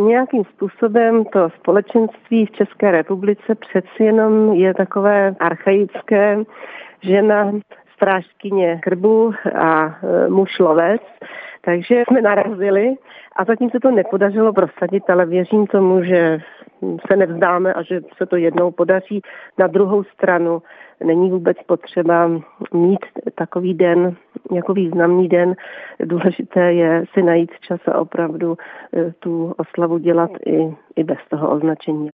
nějakým způsobem to společenství v České republice přeci jenom je takové archaické, žena strážkyně krbu a muž lovec, takže jsme narazili a zatím se to nepodařilo prosadit, ale věřím tomu, že se nevzdáme a že se to jednou podaří. Na druhou stranu není vůbec potřeba mít takový den jako významný den. Důležité je si najít čas a opravdu tu oslavu dělat i bez toho označení.